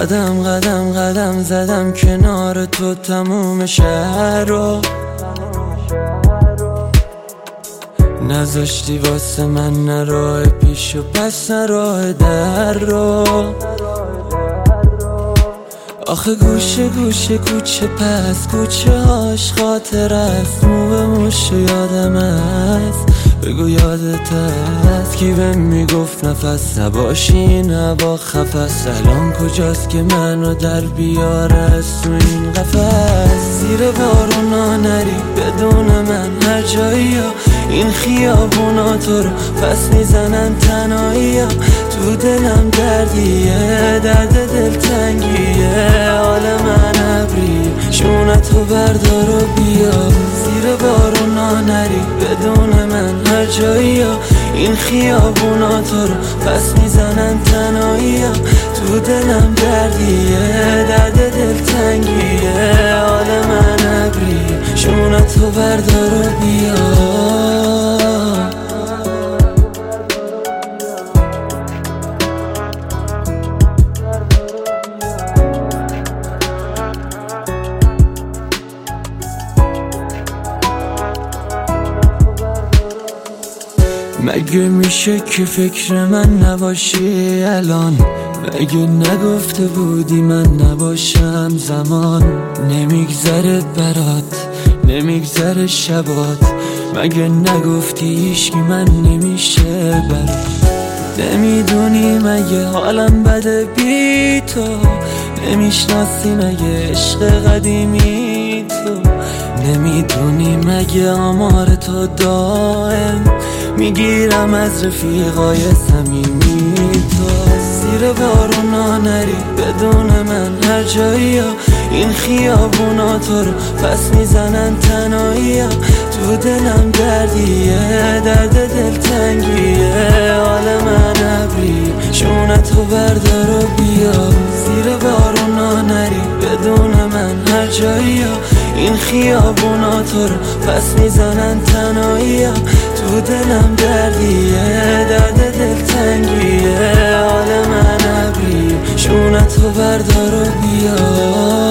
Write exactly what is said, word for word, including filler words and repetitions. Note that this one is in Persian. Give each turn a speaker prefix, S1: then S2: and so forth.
S1: قدم قدم قدم زدم کنار تو تموم شهر رو، نذاشتی واسه من نه راه پیش و پس نه راه در رو. آخه گوشه گوشه کوچه پس کوچه هاش خاطر است، مو به موش یادم است. بگو یادت است کی بهم میگفت نفس نباشی نبا خفس، الان کجاست که منو در بیاره از تو این قفس. زیر بارونا نری بدون من هر جایی ها، این خیابونا تو رو پس میزنن تنهایی ها. تو دلم دردیه درد دلتنگیه، حال من ابریه شونتو بردار و بیا. زیر بارونا نری بدون من هر جایی ها، این خیابونا تو رو پس میزنن تنهایی ها. تو دلم دردیه درد دلتنگیه، حال من ابریه شونتو بردار و بیا. مگه میشه که فکر من نباشی الان؟ مگه نگفته بودی من نباشم زمان؟ نمیگذره برات نمیگذره شبات، مگه نگفتی هیچکی من نمیشه برات؟ نمیدونی مگه حالم بده بی تو؟ نمیشناسی مگه عشق قدیمی تو؟ نمیدونی مگه آمار تو دائم میگیرم از رفیقای صمیمی تو؟ زیر بارونا نری بدون من هر جایی ها، این خیابونا تو رو پس میزنن تنهایی ها. تو دلم دردیه درد دلتنگیه، حال من ابریه شونتو بردار و بیا. زیر بارونا نری بدون من هر جایی ها، این خیابونا تو رو پس میزنن تنهایی ها. تو دلم دردیه درد دلتنگیه، حال من ابریه شونتو بردار و بیا.